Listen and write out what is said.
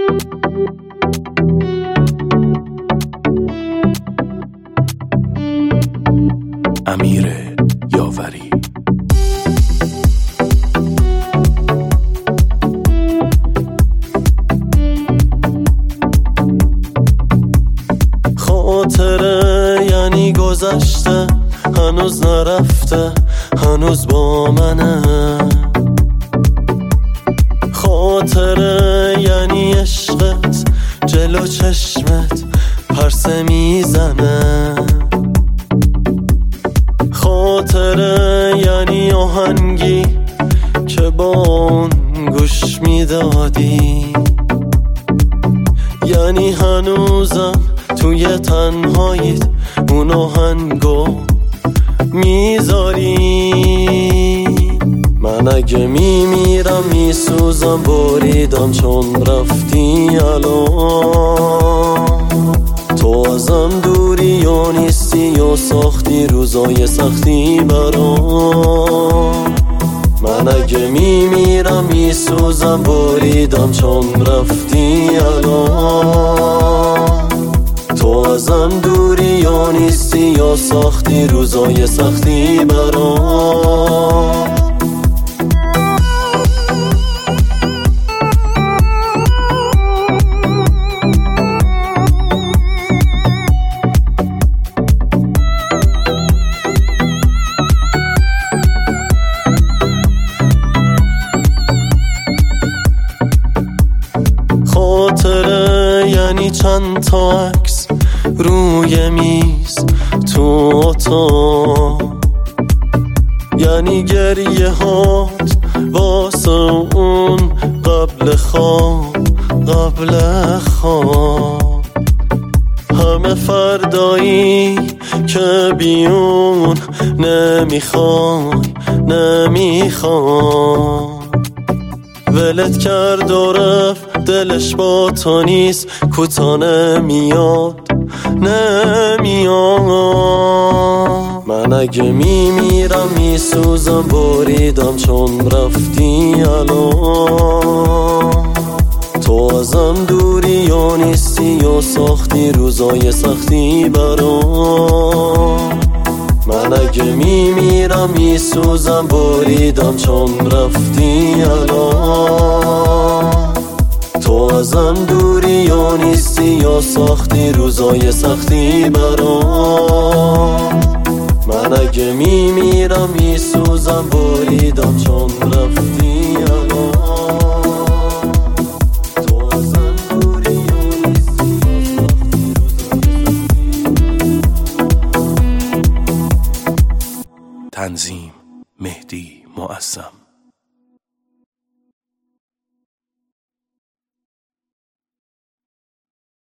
امیر یاوری. خاطره یعنی گذشته، هنوز نرفته، هنوز با منه. خاطره یعنی عشقت جلو چشمت پرسه میزنه. خاطره یعنی آهنگی که با اون گوش میدادی، یعنی هنوزم توی تنهاییت اون آهنگو میذاری. من اگه میمیرم میسوزم، بریدم چون رفتی الان. تو ازم دوری یا نیستی یا ساختی روزای سختی برام. من اگه میمیرم میسوزم، بریدم چون رفتی الان. تو ازم دوری یا نیستی یا ساختی روزای سختی برام. خاطره یعنی چند تا عکس روی میز تو اتاق، یعنی گریه هات واسه اون قبل خواب همه فردایی که بیون نمیخوای ولت کرد و رفت، دلش با تو نیست، کوتا نمیاد. من اگه میمیرم میسوزم، بریدم چون رفتی الان. تو ازم دوری یا نیستی یا ساختی روزای سختی برام. من اگه میمیرم میسوزم، بریدم چون رفتی الان. تو ازم دوری یا نیستی یا ساختی روزای سختی برام. من اگه میمیرم میسوزم، بریدم چون رفتی الان. تو ازم دوری یا نیستی یا ساختی روزای سختی. تنظیم مهدی معظم.